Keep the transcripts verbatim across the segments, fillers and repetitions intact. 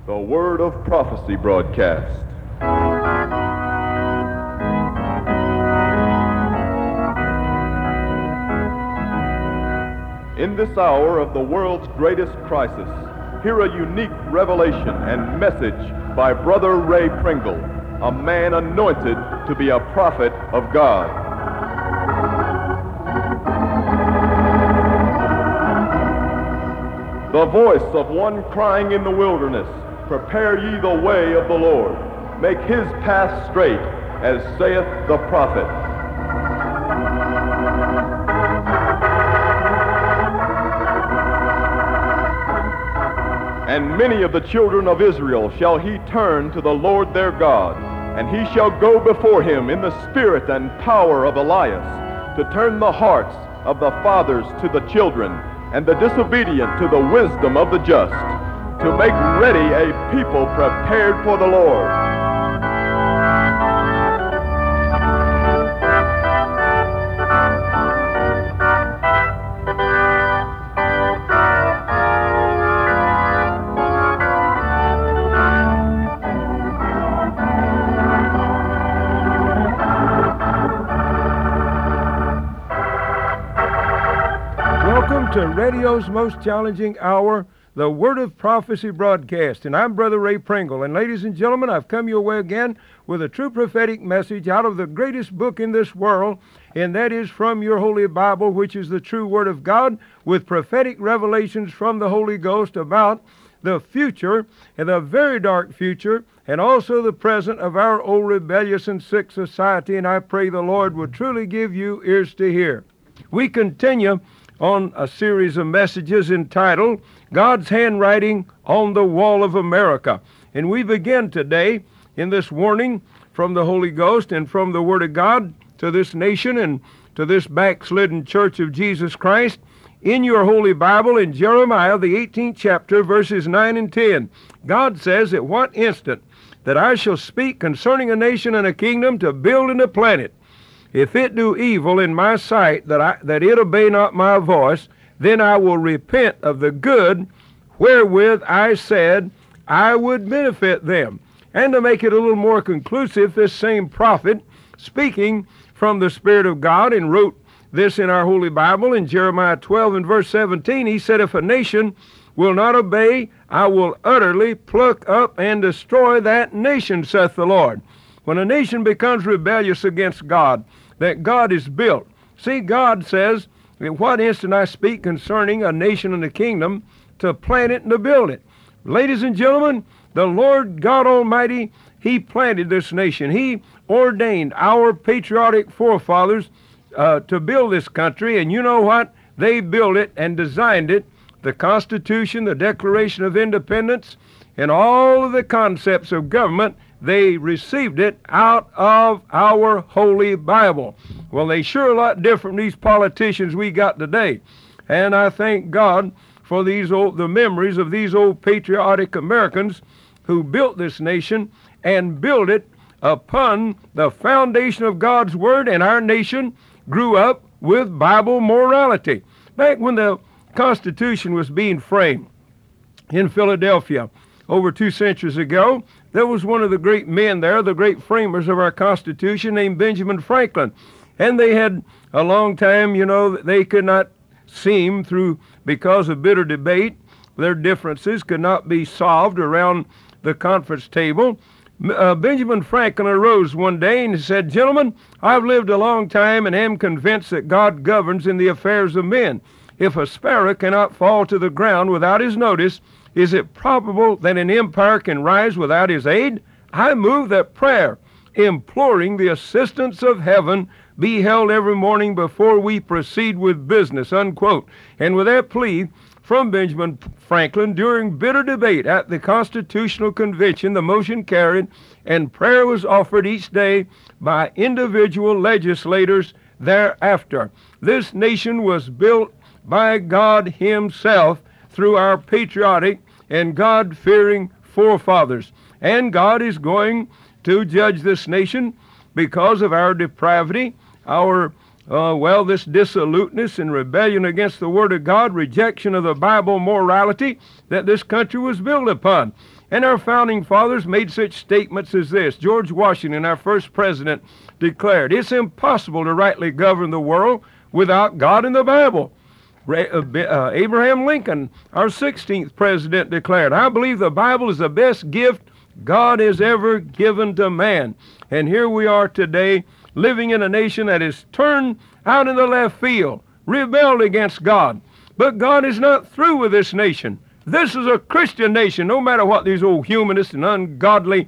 The Word of Prophecy broadcast. In this hour of the world's greatest crisis, hear a unique revelation and message by Brother Ray Pringle, a man anointed to be a prophet of God. The voice of one crying in the wilderness, prepare ye the way of the Lord, make his path straight, as saith the prophet. And many of the children of Israel shall he turn to the Lord their God, and he shall go before him in the spirit and power of Elias, to turn the hearts of the fathers to the children, and the disobedient to the wisdom of the just, to make ready a people prepared for the Lord. To radio's most challenging hour, the Word of Prophecy broadcast. And I'm Brother Ray Pringle. And ladies and gentlemen, I've come your way again with a true prophetic message out of the greatest book in this world, and that is from your Holy Bible, which is the true Word of God, with prophetic revelations from the Holy Ghost about the future, and the very dark future, and also the present of our old rebellious and sick society. And I pray the Lord will truly give you ears to hear. We continue on a series of messages entitled God's Handwriting on the Wall of America. And we begin today in this warning from the Holy Ghost and from the Word of God to this nation and to this backslidden church of Jesus Christ in your Holy Bible in Jeremiah, the eighteenth chapter, verses nine and ten. God says, "At what instant that I shall speak concerning a nation and a kingdom to build and to plant it, if it do evil in my sight, that I, that it obey not my voice, then I will repent of the good wherewith I said I would benefit them." And to make it a little more conclusive, this same prophet, speaking from the Spirit of God, and wrote this in our Holy Bible in Jeremiah twelve and verse seventeen, he said, "If a nation will not obey, I will utterly pluck up and destroy that nation, saith the Lord." When a nation becomes rebellious against God, that God is built. See, God says, "In what instant I speak concerning a nation and a kingdom, to plant it and to build it." Ladies and gentlemen, the Lord God Almighty, he planted this nation. He ordained our patriotic forefathers uh, to build this country, and you know what? They built it and designed it, the Constitution, the Declaration of Independence, and all of the concepts of government. They received it out of our Holy Bible. Well, they sure a lot different than these politicians we got today. And I thank God for these old, the memories of these old patriotic Americans who built this nation and built it upon the foundation of God's Word, and our nation grew up with Bible morality. Back when the Constitution was being framed in Philadelphia over two centuries ago, there was one of the great men there, the great framers of our Constitution, named Benjamin Franklin. And they had a long time, you know, they could not seem through, because of bitter debate, their differences could not be solved around the conference table. Uh, Benjamin Franklin arose one day and said, "Gentlemen, I've lived a long time and am convinced that God governs in the affairs of men. If a sparrow cannot fall to the ground without his notice, is it probable that an empire can rise without his aid? I move that prayer, imploring the assistance of heaven, be held every morning before we proceed with business," unquote. And with that plea from Benjamin Franklin, during bitter debate at the Constitutional Convention, the motion carried, and prayer was offered each day by individual legislators thereafter. This nation was built by God Himself through our patriotic and God-fearing forefathers. And God is going to judge this nation because of our depravity, our Uh, well, this dissoluteness and rebellion against the Word of God, rejection of the Bible morality that this country was built upon. And our founding fathers made such statements as this. George Washington, our first president, declared, "It's impossible to rightly govern the world without God and the Bible." Uh, Abraham Lincoln, our sixteenth president, declared, "I believe the Bible is the best gift God has ever given to man." And here we are today, living in a nation that is turned out in the left field, rebelled against God. But God is not through with this nation. This is a Christian nation, no matter what these old humanists and ungodly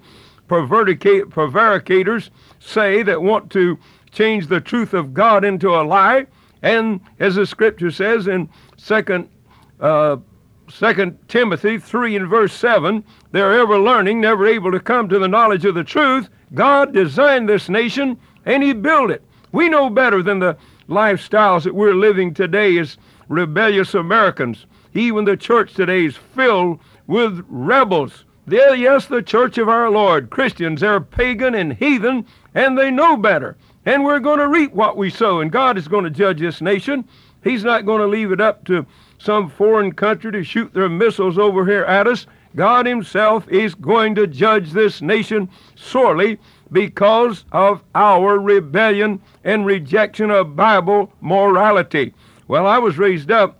prevaricators say that want to change the truth of God into a lie. And as the scripture says in Second uh, Second Timothy three and verse seven, they're ever learning, never able to come to the knowledge of the truth. God designed this nation and He built it. We know better than the lifestyles that we're living today as rebellious Americans. Even the church today is filled with rebels. They're, yes, the church of our Lord. Christians, they're pagan and heathen, and they know better. And we're going to reap what we sow, and God is going to judge this nation. He's not going to leave it up to some foreign country to shoot their missiles over here at us. God Himself is going to judge this nation sorely because of our rebellion and rejection of Bible morality. Well, I was raised up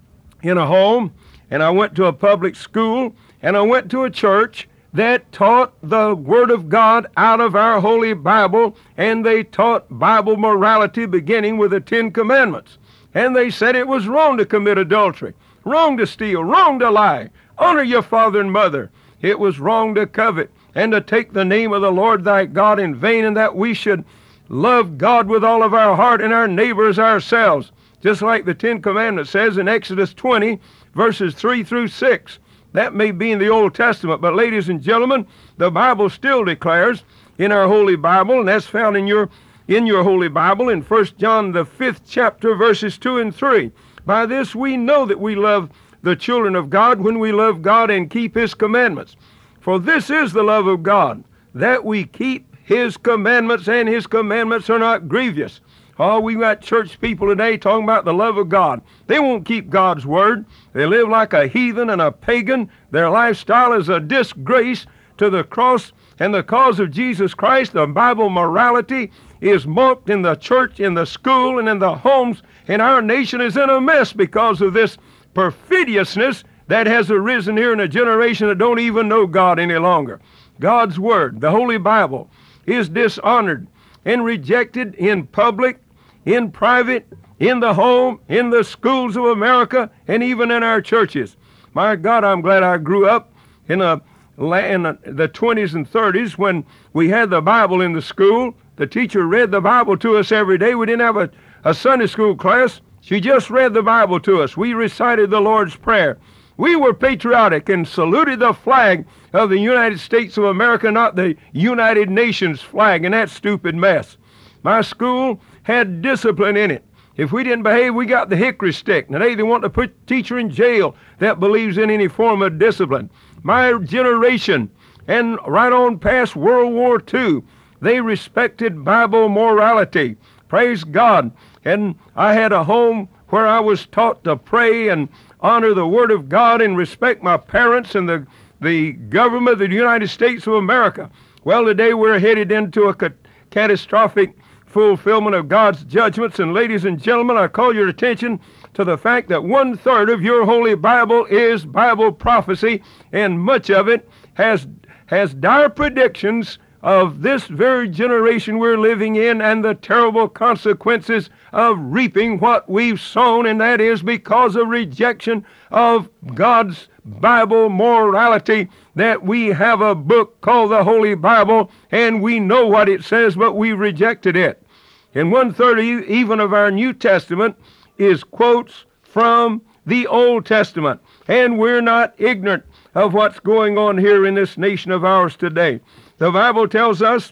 in a home, and I went to a public school, and I went to a church that taught the Word of God out of our Holy Bible, and they taught Bible morality beginning with the Ten Commandments. And they said it was wrong to commit adultery, wrong to steal, wrong to lie, honor your father and mother. It was wrong to covet and to take the name of the Lord thy God in vain, and that we should love God with all of our heart and our neighbors ourselves. Just like the Ten Commandments says in Exodus twenty, verses three through six. That may be in the Old Testament, but ladies and gentlemen, the Bible still declares in our Holy Bible, and that's found in your in your Holy Bible in First John the fifth chapter, verses two and three. By this we know that we love the children of God when we love God and keep His commandments. For this is the love of God, that we keep His commandments, and His commandments are not grievous. Oh, we got church people today talking about the love of God. They won't keep God's word. They live like a heathen and a pagan. Their lifestyle is a disgrace to the cross and the cause of Jesus Christ. The Bible morality is mocked in the church, in the school, and in the homes, and our nation is in a mess because of this perfidiousness that has arisen here in a generation that don't even know God any longer. God's word, the Holy Bible, is dishonored and rejected in public, in private, in the home, in the schools of America, and even in our churches. My God, I'm glad I grew up in, a, in a, the twenties and thirties when we had the Bible in the school. The teacher read the Bible to us every day. We didn't have a, a Sunday school class. She just read the Bible to us. We recited the Lord's Prayer. We were patriotic and saluted the flag of the United States of America, not the United Nations flag and that stupid mess. My school had discipline in it. If we didn't behave, we got the hickory stick. Now, they, they want to put a teacher in jail that believes in any form of discipline. My generation, and right on past World War Two, they respected Bible morality. Praise God. And I had a home where I was taught to pray and honor the Word of God and respect my parents and the, the government of the United States of America. Well, today we're headed into a ca- catastrophic fulfillment of God's judgments. And ladies and gentlemen, I call your attention to the fact that one-third of your Holy Bible is Bible prophecy, and much of it has, has dire predictions of this very generation we're living in and the terrible consequences of reaping what we've sown, and that is because of rejection of God's Bible morality, that we have a book called the Holy Bible, and we know what it says, but we rejected it. And one-third even of our New Testament is quotes from the Old Testament, and we're not ignorant of what's going on here in this nation of ours today. The Bible tells us,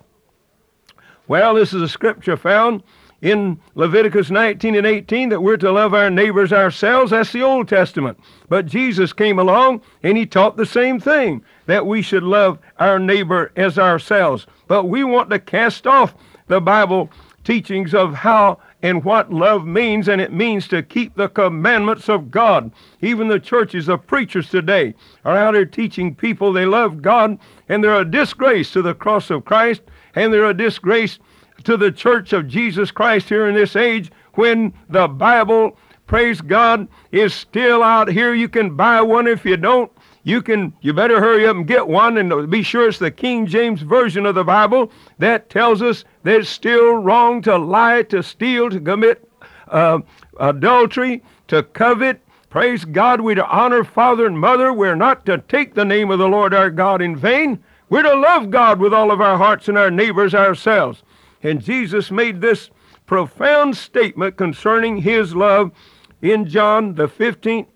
well, this is a scripture found in Leviticus nineteen and eighteen, that we're to love our neighbors ourselves. That's the Old Testament. But Jesus came along and He taught the same thing, that we should love our neighbor as ourselves. But we want to cast off the Bible teachings of how and what love means, and it means to keep the commandments of God. Even the churches of preachers today are out there teaching people they love God, and they're a disgrace to the cross of Christ, and they're a disgrace to the church of Jesus Christ here in this age, when the Bible, praise God, is still out here. You can buy one. If you don't, you can, you better hurry up and get one, and be sure it's the King James Version of the Bible that tells us that it's still wrong to lie, to steal, to commit uh, adultery, to covet. Praise God, we're to honor father and mother. We're not to take the name of the Lord our God in vain. We're to love God with all of our hearts and our neighbors ourselves. And Jesus made this profound statement concerning his love in John the fifteenth,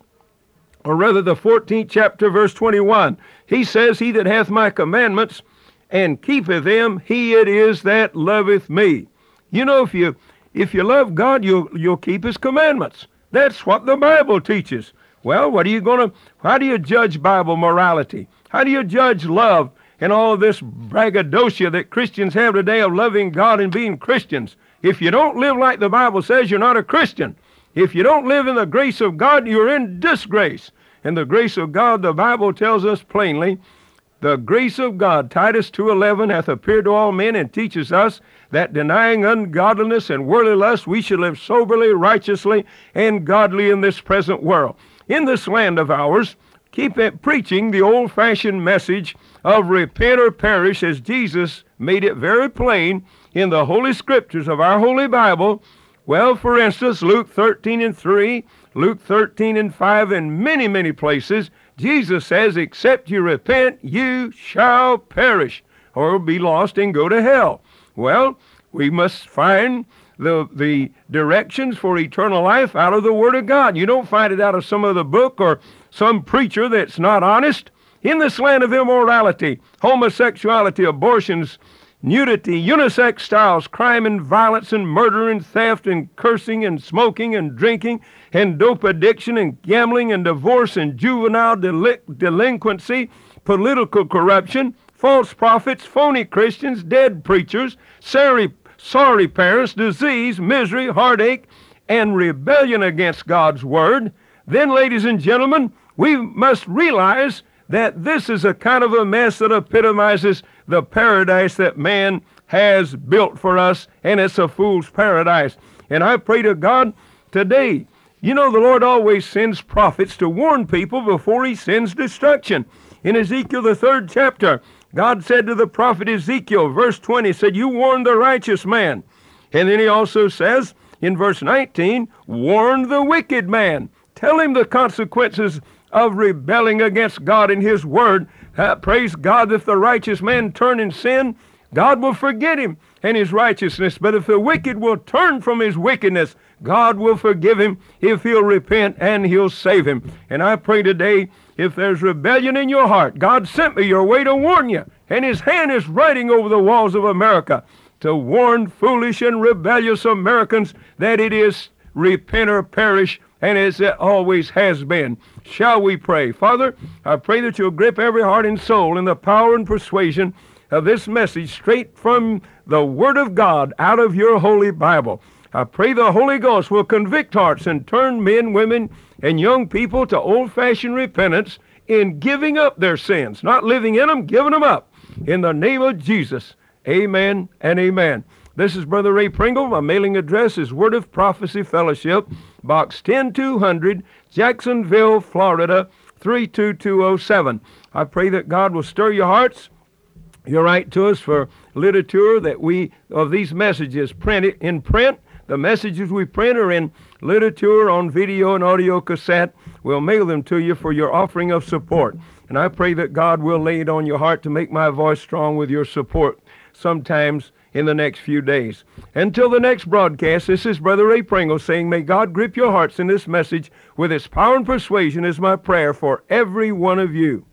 or rather the fourteenth chapter, verse twenty-one. He says, "He that hath my commandments and keepeth them, he it is that loveth me." You know, if you if you love God, you'll you'll keep his commandments. That's what the Bible teaches. Well, what are you gonna how do you judge Bible morality? How do you judge love and all of this braggadocio that Christians have today of loving God and being Christians? If you don't live like the Bible says, you're not a Christian. If you don't live in the grace of God, you're in disgrace. And the grace of God, the Bible tells us plainly, the grace of God, Titus two eleven, hath appeared to all men, and teaches us that denying ungodliness and worldly lust, we should live soberly, righteously, and godly in this present world. In this land of ours, keep it preaching the old-fashioned message of repent or perish, as Jesus made it very plain in the Holy Scriptures of our Holy Bible. Well, for instance, Luke thirteen and three, Luke thirteen and five, and many, many places, Jesus says, "Except you repent, you shall perish," or be lost and go to hell. Well, we must find the, the directions for eternal life out of the Word of God. You don't find it out of some other book or some preacher that's not honest. In this land of immorality, homosexuality, abortions, nudity, unisex styles, crime and violence and murder and theft and cursing and smoking and drinking and dope addiction and gambling and divorce and juvenile deli- delinquency, political corruption, false prophets, phony Christians, dead preachers, sorry, sorry parents, disease, misery, heartache, and rebellion against God's Word, then, ladies and gentlemen, we must realize that this is a kind of a mess that epitomizes the paradise that man has built for us, and it's a fool's paradise. And I pray to God today, you know, the Lord always sends prophets to warn people before he sends destruction. In Ezekiel, the third chapter, God said to the prophet Ezekiel, verse twenty, said, "You warn the righteous man." And then he also says in verse nineteen, "Warn the wicked man." Tell him the consequences of rebelling against God and his word. Uh, praise God, if the righteous man turn in sin, God will forget him and his righteousness. But if the wicked will turn from his wickedness, God will forgive him if he'll repent, and he'll save him. And I pray today, if there's rebellion in your heart, God sent me your way to warn you. And his hand is writing over the walls of America to warn foolish and rebellious Americans that it is repent or perish, and as it always has been. Shall we pray? Father, I pray that you'll grip every heart and soul in the power and persuasion of this message straight from the Word of God out of your Holy Bible. I pray the Holy Ghost will convict hearts and turn men, women, and young people to old-fashioned repentance in giving up their sins, not living in them, giving them up. In the name of Jesus, amen and amen. This is Brother Ray Pringle. My mailing address is Word of Prophecy Fellowship, Box ten two hundred, Jacksonville, Florida, three two two oh seven. I pray that God will stir your hearts. You write to us for literature that we, of these messages, printed in print. The messages we print are in literature on video and audio cassette. We'll mail them to you for your offering of support. And I pray that God will lay it on your heart to make my voice strong with your support sometimes in the next few days. Until the next broadcast, this is Brother Ray Pringle saying, may God grip your hearts in this message with its power and persuasion is my prayer for every one of you.